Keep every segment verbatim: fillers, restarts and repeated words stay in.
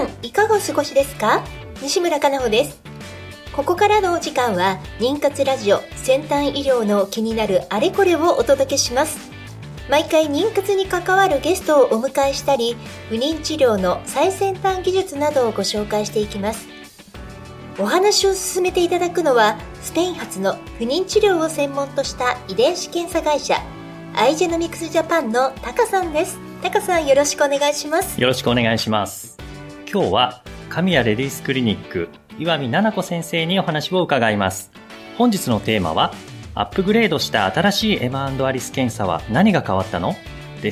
んいかがお過ごしですか？西村かなほです。ここからのお時間は妊活ラジオ先端医療の気になるあれこれをお届けします。毎回妊活に関わるゲストをお迎えしたり、不妊治療の最先端技術などをご紹介していきます。お話を進めていただくのはスペイン発の不妊治療を専門とした遺伝子検査会社アイジェノミクスジャパンのタカさんです。タカさん、よろしくお願いします。 よろしくお願いします。今日は神谷レディースクリニック岩見菜々子先生にお話を伺います。本日のテーマはアップグレードした新しいエマ&アリス検査は何が変わったのです。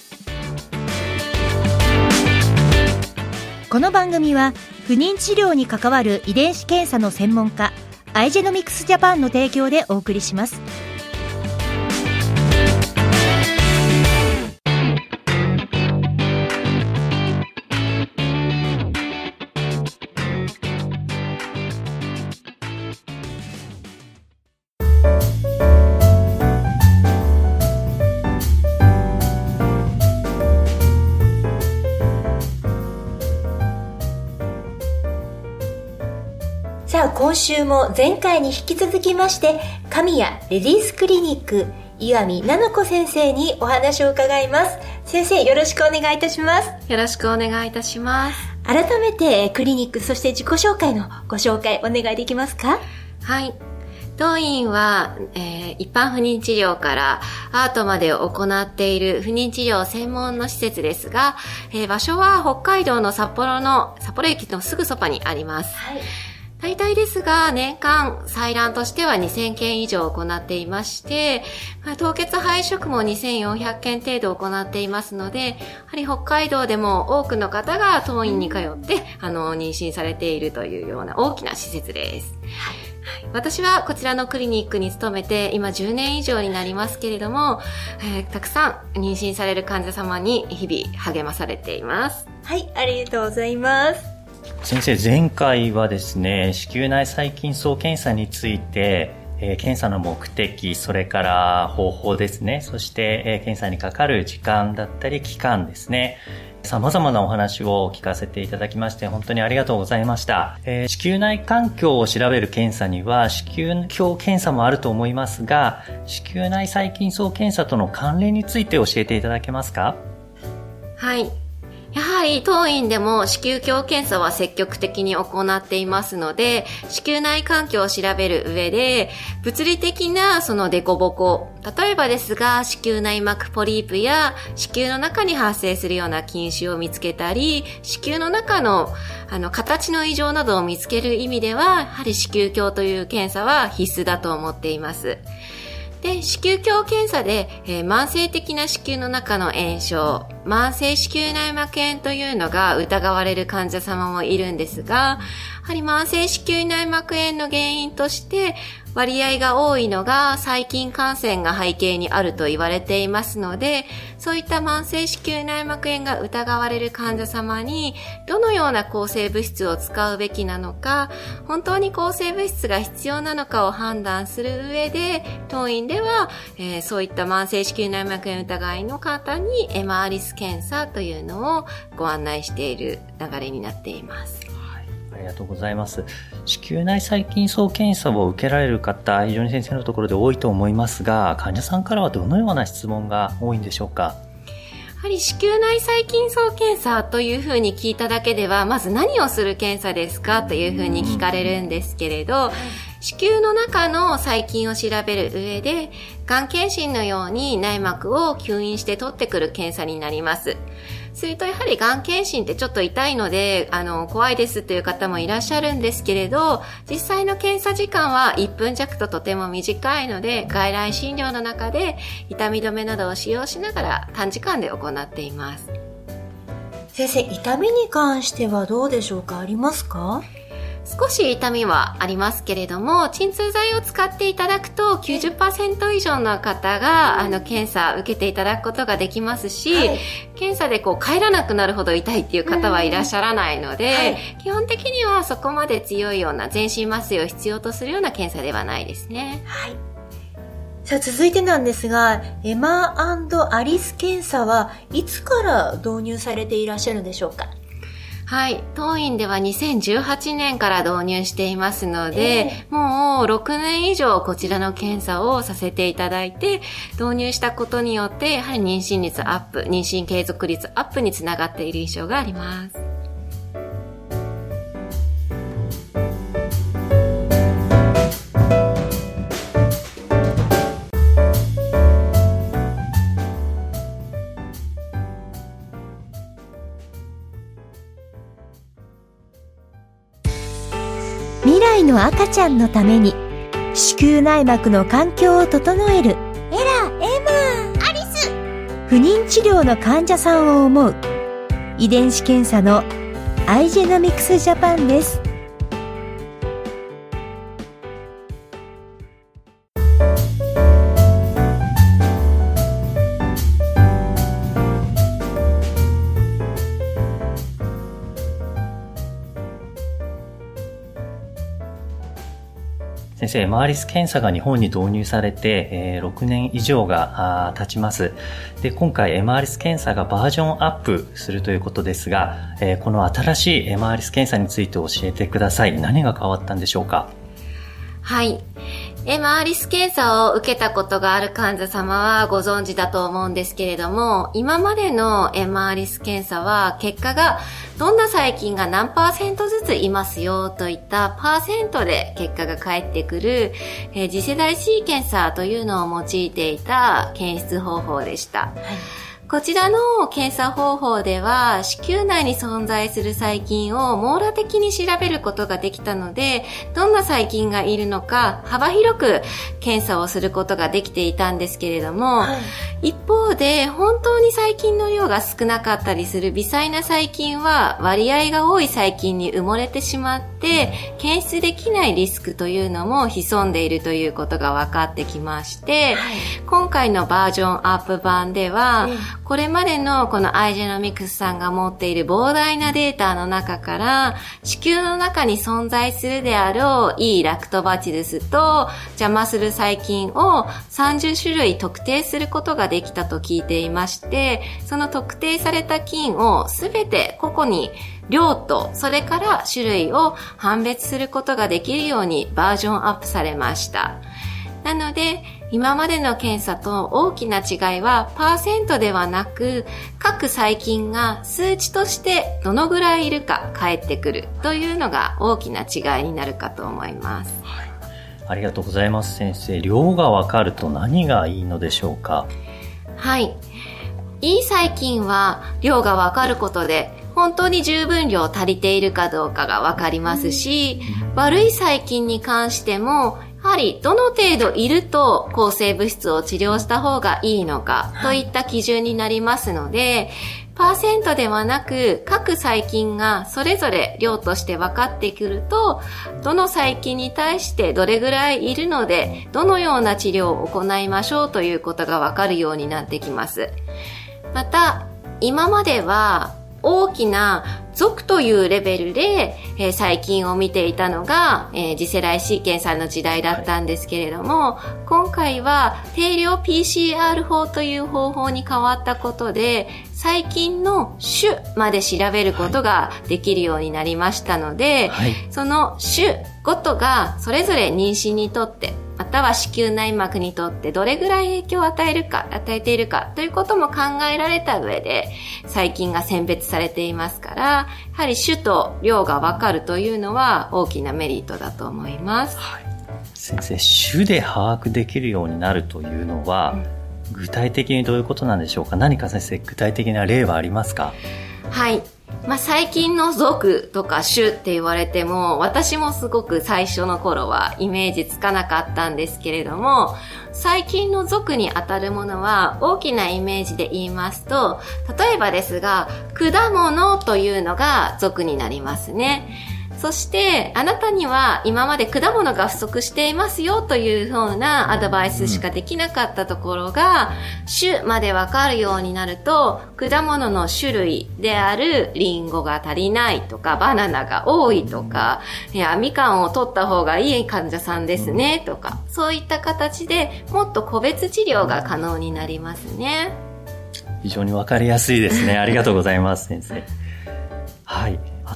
この番組は不妊治療に関わる遺伝子検査の専門家アイジェノミクスジャパンの提供でお送りします。 さあ、今週も前回に引き続きまして神谷レディースクリニック岩見菜々子先生にお話を伺います。先生、よろしくお願いいたします。 よろしくお願いいたします。 改めてクリニック、そして自己紹介のご紹介お願いできますか？ はい。当院は、えー、一般不妊治療からアートまで行っている不妊治療専門の施設ですが、えー、場所は北海道の札幌の札幌駅のすぐそばにあります。はい。大体ですが、年間採卵としてはにせんけん以上行っていまして、まあ、凍結配色もにせんよんひゃっけん程度行っていますので、やはり北海道でも多くの方が当院に通って、あの、妊娠されているというような大きな施設です。はい、私はこちらのクリニックに勤めて今じゅうねん以上になりますけれども、えー、たくさん妊娠される患者様に日々励まされています。 はい、ありがとうございます。 先生、前回はですね、子宮内細菌層検査について、えー、検査の目的、それから方法ですね、そして、えー、検査にかかる時間だったり期間ですね、様々なお話を聞かせていただきまして本当にありがとうございました。えー、子宮内環境を調べる検査には子宮鏡検査もあると思いますが、子宮内細菌層検査との関連について教えていただけますか？ はい。やはり当院でも子宮鏡検査は積極的に行っていますので、子宮内環境を調べる上で物理的なその凸凹、例えばですが子宮内膜ポリープや子宮の中に発生するような菌種を見つけたり、子宮の中のあの形の異常などを見つける意味では、やはり子宮鏡という検査は必須だと思っています。で、子宮鏡検査で、えー、慢性的な子宮の中の炎症、慢性子宮内膜炎というのが疑われる患者様もいるんですが、やはり慢性子宮内膜炎の原因として割合が多いのが細菌感染が背景にあると言われていますので、そういった慢性子宮内膜炎が疑われる患者様にどのような抗生物質を使うべきなのか、本当に抗生物質が必要なのかを判断する上で、当院では、えー、そういった慢性子宮内膜炎疑いの方にエマアリス検査というのをご案内している流れになっています。 ありがとうございます。子宮内細菌層検査を受けられる方、非常に先生のところで多いと思いますが、患者さんからはどのような質問が多いんでしょうか？ やはり子宮内細菌層検査というふうに聞いただけでは、まず何をする検査ですかというふうに聞かれるんですけれど、子宮の中の細菌を調べる上で、がん検診のように内膜を吸引して取ってくる検査になります。するとやはりがん検診ってちょっと痛いので、あの、怖いですという方もいらっしゃるんですけれど、実際の検査時間はいっぷん弱ととても短いので、外来診療の中で痛み止めなどを使用しながら短時間で行っています。 先生、痛みに関してはどうでしょうか？ありますか？ 少し痛みはありますけれども、鎮痛剤を使っていただくと きゅうじゅっパーセント 以上の方があの検査受けていただくことができますし、はい、検査でこう帰らなくなるほど痛いっていう方はいらっしゃらないので、はい、基本的にはそこまで強いような全身麻酔を必要とするような検査ではないですね。 はい。さあ、続いてなんですが、エマ&アリス検査はいつから導入されていらっしゃるんでしょうか？ はい。当院ではにせんじゅうはちねんから導入していますので、えー、もうろくねん以上こちらの検査をさせていただいて、導入したことによって、やはり妊娠率アップ、妊娠継続率アップにつながっている印象があります。 未来の赤ちゃんのために子宮内膜の環境を整えるエラ、エマ、アリス。不妊治療の患者さんを思う遺伝子検査のアイジェノミクスジャパンです。 先生、エムアリス検査が日本に導入されて、えー、ろくねん以上が経ちます。で、今回 エムアリス検査がバージョンアップするということですが、えー、この新しい エムアリス検査について教えてください。何が変わったんでしょうか？ はい。エムアリス検査を受けたことがある患者様はご存知だと思うんですけれども、今までの エムアリス検査は結果がどんな細菌が何パーセントずついますよといったパーセントで結果が返ってくる、えー、次世代シーケンサーというのを用いていた検出方法でした。はい、こちらの検査方法では子宮内に存在する細菌を網羅的に調べることができたので、どんな細菌がいるのか幅広く検査をすることができていたんですけれども、はい、一方で本当に細菌の量が少なかったりする微細な細菌は割合が多い細菌に埋もれてしまって検出できないリスクというのも潜んでいるということが分かってきまして、はい、今回のバージョンアップ版では、うん、これまでのこのアイジェノミクスさんが持っている膨大なデータの中から子宮の中に存在するであろう E ラクトバチルスと邪魔する細菌をさんじゅっしゅるい特定することができたと聞いていまして、その特定された菌をすべて個々に量とそれから種類を判別することができるようにバージョンアップされました。なので今までの検査と大きな違いはパーセントではなく、各細菌が数値としてどのぐらいいるか返ってくるというのが大きな違いになるかと思います。 はい、ありがとうございます。先生、量がわかると何がいいのでしょうか？ はい。いい細菌は量がわかることで本当に十分量足りているかどうかがわかりますし、悪い細菌に関してもやはりどの程度いると抗生物質を治療した方がいいのかといった基準になりますので、パーセントではなく各細菌がそれぞれ量として分かってくると、どの細菌に対してどれぐらいいるのでどのような治療を行いましょうということが分かるようになってきます。また今までは大きな属というレベルで、えー、細菌を見ていたのが、えー、次世代シーケンサーの時代だったんですけれども、はい、今回は定量 ピーシーアール 法という方法に変わったことで細菌の種まで調べることができるようになりましたので、はい、その種ごとがそれぞれ妊娠にとってまたは子宮内膜にとってどれぐらい影響を与えるか、与えているかということも考えられた上で細菌が選別されていますから、やはり種と量が分かるというのは大きなメリットだと思います。 はい、先生、種で把握できるようになるというのは、うん、具体的にどういうことなんでしょうか？何か先生、具体的な例はありますか？ はい。まあ、細菌の属とか種って言われても、私もすごく最初の頃はイメージつかなかったんですけれども、細菌の属にあたるものは大きなイメージで言いますと、例えばですが、果物というのが属になりますね。そしてあなたには今まで果物が不足していますよというようなアドバイスしかできなかったところが、種までわかるようになると、果物の種類であるリンゴが足りないとか、バナナが多いとか、いやみかんを取った方がいい患者さんですねとか、そういった形でもっと個別治療が可能になりますね。 非常にわかりやすいですね。ありがとうございます、先生。はい。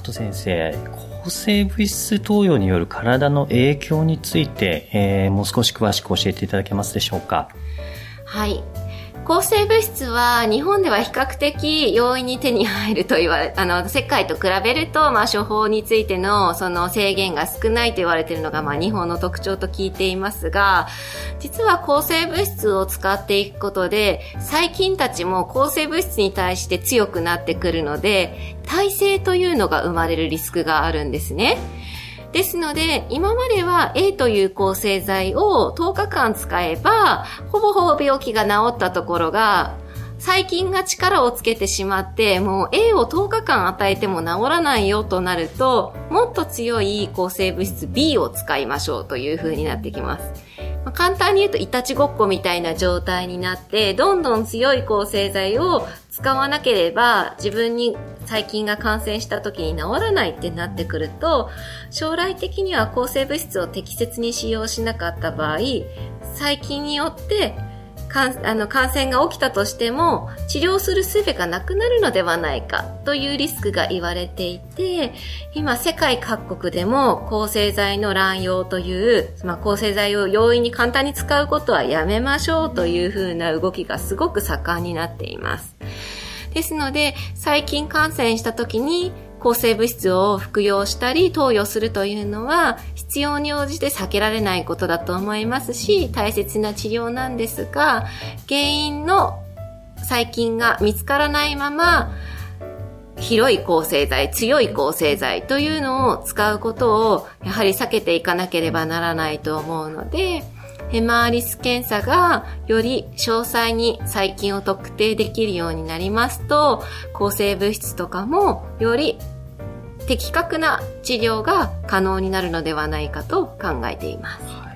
と先生、抗生物質投与による体の影響について、えー、もう少し詳しく教えていただけますでしょうか。 はい。抗生物質は日本では比較的容易に手に入ると言われ、あの、世界と比べると、まあ、処方についてのその制限が少ないと言われているのが、まあ、日本の特徴と聞いていますが、実は抗生物質を使っていくことで、細菌たちも抗生物質に対して強くなってくるので、耐性というのが生まれるリスクがあるんですね。ですので、今までは A という抗生剤をとおかかん使えば、ほぼほぼ病気が治ったところが、細菌が力をつけてしまって、もう A をとおかかん与えても治らないよとなると、もっと強い抗生物質 B を使いましょうという風になってきます。まあ、簡単に言うといたちごっこみたいな状態になって、どんどん強い抗生剤を使わなければ自分に細菌が感染した時に治らないってなってくると、将来的には抗生物質を適切に使用しなかった場合、細菌によってあの感染が起きたとしても治療する術がなくなるのではないかというリスクが言われていて、今世界各国でも抗生剤の乱用という、まあ、抗生剤を容易に簡単に使うことはやめましょうというふうな動きがすごく盛んになっています。ですので、細菌感染した時に抗生物質を服用したり投与するというのは必要に応じて避けられないことだと思いますし、大切な治療なんですが、原因の細菌が見つからないまま広い抗生剤、強い抗生剤というのを使うことをやはり避けていかなければならないと思うので、ヘマーリス検査がより詳細に細菌を特定できるようになりますと、抗生物質とかもより的確な治療が可能になるのではないかと考えています。 はい、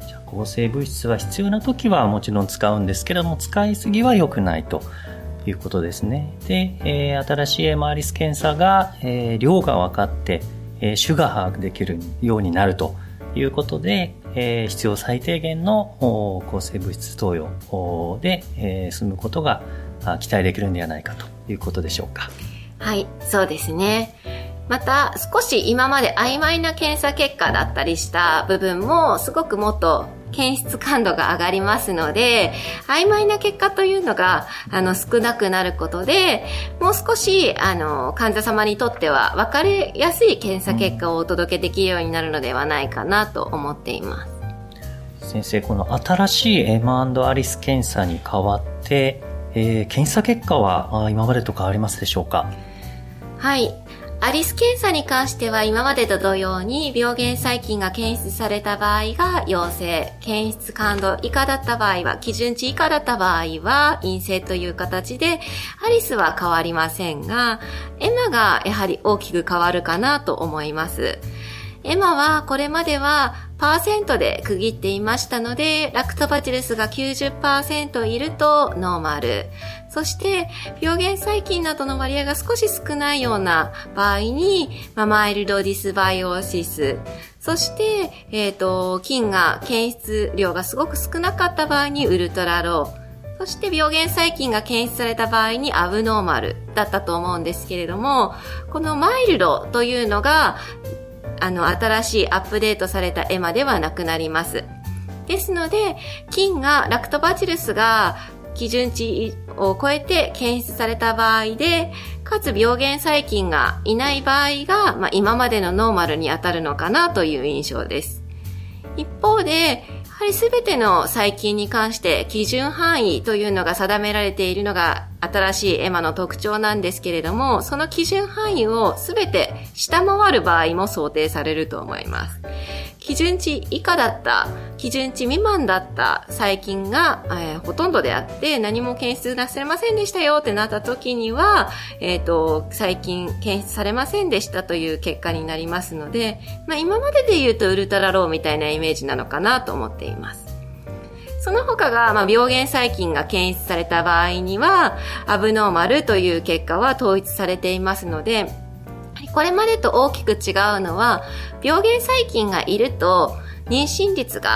じゃあ抗生物質は必要な時はもちろん使うんですけれども、使いすぎは良くないということですね。で、えー、新しいエマーリス検査が、えー、量が分かって、えー、種が把握できるようになるということで、えー、必要最低限の抗生物質投与で、えー、済むことが期待できるんではないかということでしょうか。 はい、そうですね。また少し今まで曖昧な検査結果だったりした部分もすごくもっと検出感度が上がりますので、曖昧な結果というのがあの少なくなることで、もう少しあの患者様にとっては分かりやすい検査結果をお届けできるようになるのではないかなと思っています。 先生、この新しいエマ&アリス検査に代わって、えー、検査結果は今までと変わりますでしょうか？ はい。アリス検査に関しては今までと同様に病原細菌が検出された場合が陽性、検出感度以下だった場合は、基準値以下だった場合は陰性という形で、アリスは変わりませんが、エマがやはり大きく変わるかなと思います。エマはこれまではパーセントで区切っていましたので、ラクトバチルスが きゅうじゅっパーセント いるとノーマル。そして病原細菌などの割合が少し少ないような場合に、まあ、マイルドディスバイオシス。そして、えっと、菌が検出量がすごく少なかった場合にウルトラロー。そして病原細菌が検出された場合にアブノーマルだったと思うんですけれども、このマイルドというのがあの、新しいアップデートされたエマではなくなります。ですので、菌が、ラクトバチルスが基準値を超えて検出された場合で、かつ病原細菌がいない場合が、まあ、今までのノーマルに当たるのかなという印象です。一方で、やはり全ての細菌に関して基準範囲というのが定められているのが新しいエマの特徴なんですけれども、その基準範囲を全て下回る場合も想定されると思います。基準値以下だった、基準値未満だった細菌が、えー、ほとんどであって何も検出なされませんでしたよってなった時には、えっと、細菌検出されませんでしたという結果になりますので、まあ今までで言うとウルトラローみたいなイメージなのかなと思っています。その他が、まあ、病原細菌が検出された場合には、アブノーマルという結果は統一されていますので、これまでと大きく違うのは、病原細菌がいると妊娠率が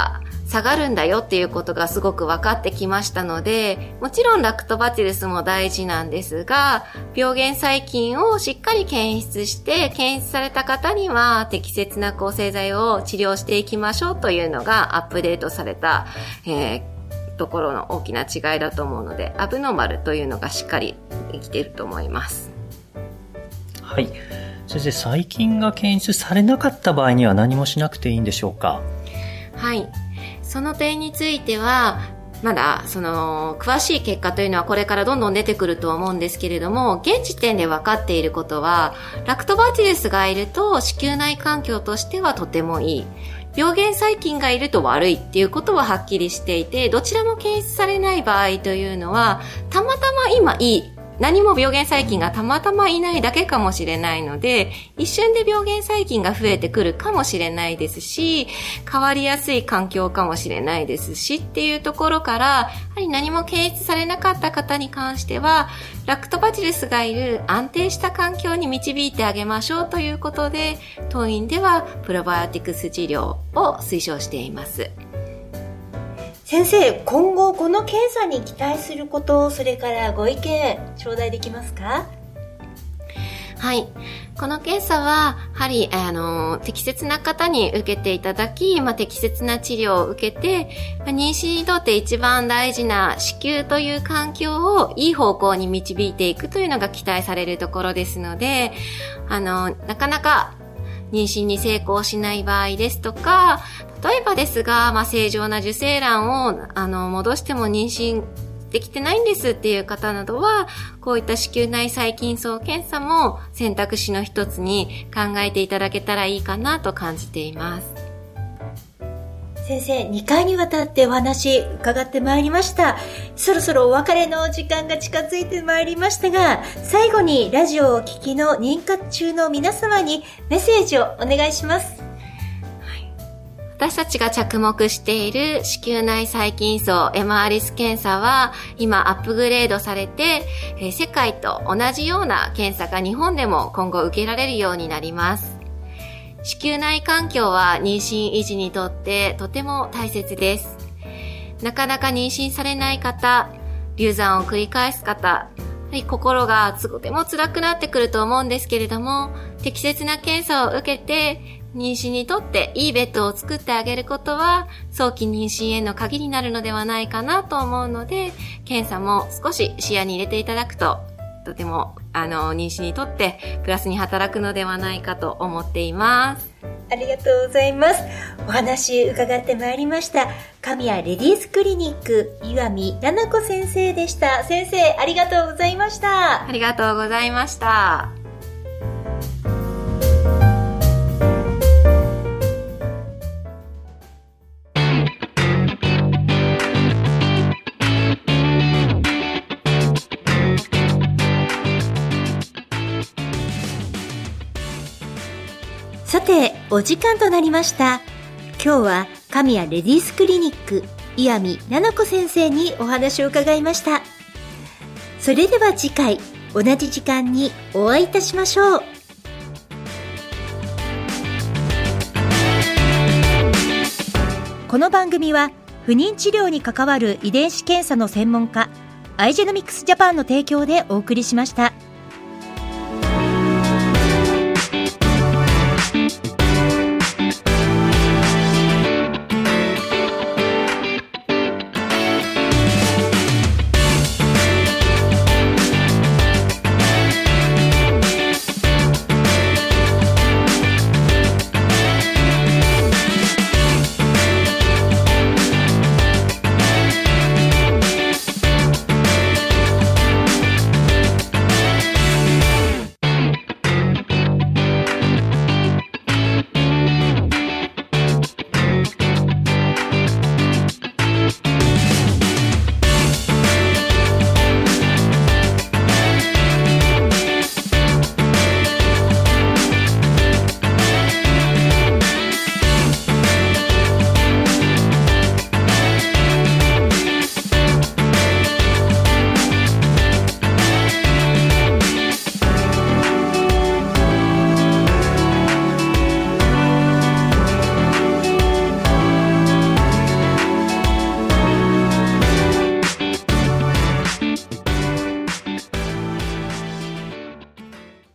下がるんだよっていうことがすごく分かってきましたので、もちろんラクトバチルスも大事なんですが、病原細菌をしっかり検出して、検出された方には適切な抗生剤を治療していきましょうというのがアップデートされた、えー、ところの大きな違いだと思うので、アブノーマルというのがしっかり生きていると思います。 はい。先生、細菌が検出されなかった場合には何もしなくていいんでしょうか？ はい。その点については、まだ、その、詳しい結果というのはこれからどんどん出てくると思うんですけれども、現時点で分かっていることは、ラクトバチルスがいると子宮内環境としてはとてもいい。病原細菌がいると悪いっていうことははっきりしていて、どちらも検出されない場合というのは、たまたま今いい。何も病原細菌がたまたまいないだけかもしれないので、一瞬で病原細菌が増えてくるかもしれないですし、変わりやすい環境かもしれないですしっていうところから、やはり何も検出されなかった方に関しては、ラクトバチルスがいる安定した環境に導いてあげましょうということで、当院ではプロバイオティクス治療を推奨しています。 先生、今後この検査に期待すること、それからご意見頂戴できますか？ はい。この検査は、やはり、あの、適切な方に受けていただき、まあ、適切な治療を受けて、まあ、妊娠にとって一番大事な子宮という環境をいい方向に導いていくというのが期待されるところですので、あの、なかなか妊娠に成功しない場合ですとか、例えばですが、まあ、正常な受精卵を、あの、戻しても妊娠できてないんですっていう方などは、こういった子宮内細菌層検査も選択肢の一つに考えていただけたらいいかなと感じています。 先生、にかいにわたってお話伺ってまいりました。そろそろお別れの時間が近づいてまいりましたが、最後にラジオをお聞きの妊活中の皆様にメッセージをお願いします。 私たちが着目している子宮内細菌層エマーリス検査は今アップグレードされて、えー、世界と同じような検査が日本でも今後受けられるようになります。子宮内環境は妊娠維持にとってとても大切です。なかなか妊娠されない方、流産を繰り返す方、心がとても辛くなってくると思うんですけれども、適切な検査を受けて妊娠にとっていいベッドを作ってあげることは早期妊娠への鍵になるのではないかなと思うので、検査も少し視野に入れていただくととてもあの妊娠にとってプラスに働くのではないかと思っています。 ありがとうございます。お話伺ってまいりました神谷レディースクリニック岩見奈々子先生でした。先生、ありがとうございました。 ありがとうございました。 さて、お時間となりました。今日は神谷レディースクリニック岩見奈々子先生にお話を伺いました。それでは次回同じ時間にお会いいたしましょう。 この番組は不妊治療に関わる遺伝子検査の専門家アイジェノミクスジャパンの提供でお送りしました。